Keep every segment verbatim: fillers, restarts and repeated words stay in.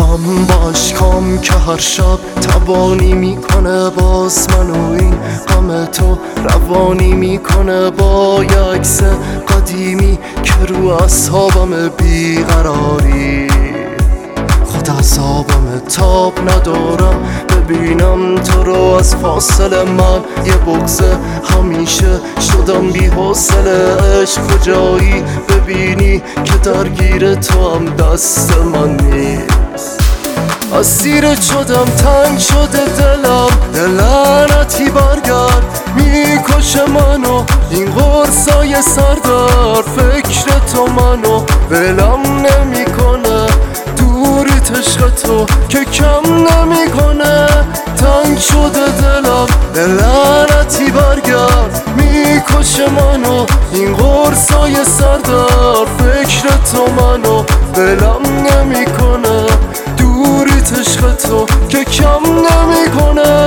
میرم با اشکام که هر شب تبانی میکنه باز منو این غم تو روانی میکنه با یه عکس قدیمی که رو اصحابم بیقراری خود عذابم تاب ندارم ببینم تو رو از فاصله من یه بغضه همیشه شدم بی حوصله عشق کجایی ببینی که درگیر تو هم دست من نیست اسیرت شدم تنگ شده دلم لعنتی برگرد میکشه منو این قرصای سردار فکر تو منو ولم نمیکنه دوریت عشق تو که کم نمیکنه تنگ شده دلم لعنتی برگرد میکشه منو این قرصای سردار فکر تو منو ولم نمیکنه دوریت عشق تو که کم نمیکنه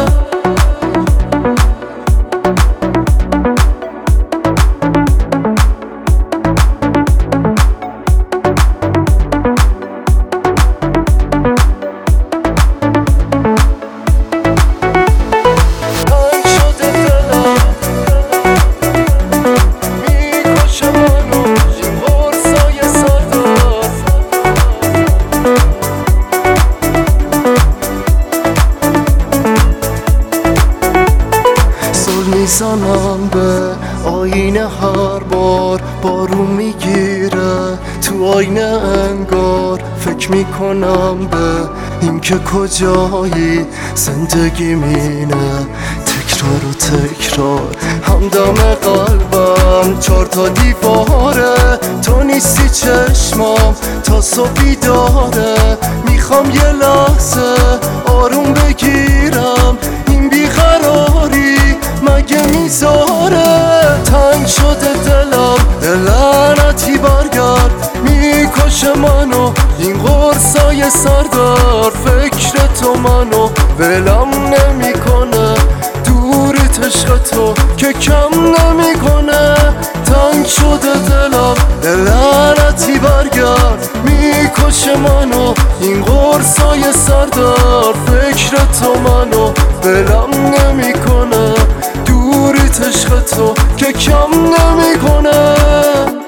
میزنم به آینه هر بار بارون میگیره تو آینه انگار فکر میکنم به اینکه کجایی زندگی مینه تکرار و تکرار همدم قلبم چار تا دیواره تو نیستی چشمام تا صبح بیداره میخوام یه لحظه آروم بگیرم این بیقراری مگه میذاره تنگ شده دلم لعنتی برگرد میکشه منو این قرصای سردار فکر تو منو ولم نمیکنه دوریت عشق تو که کم نمیکنه تنگ شده دلم لعنتی برگرد میکشه منو این قرصای سردار فکر تو منو ولم نمیکنه دوریت عشق تو که کم نمیکنه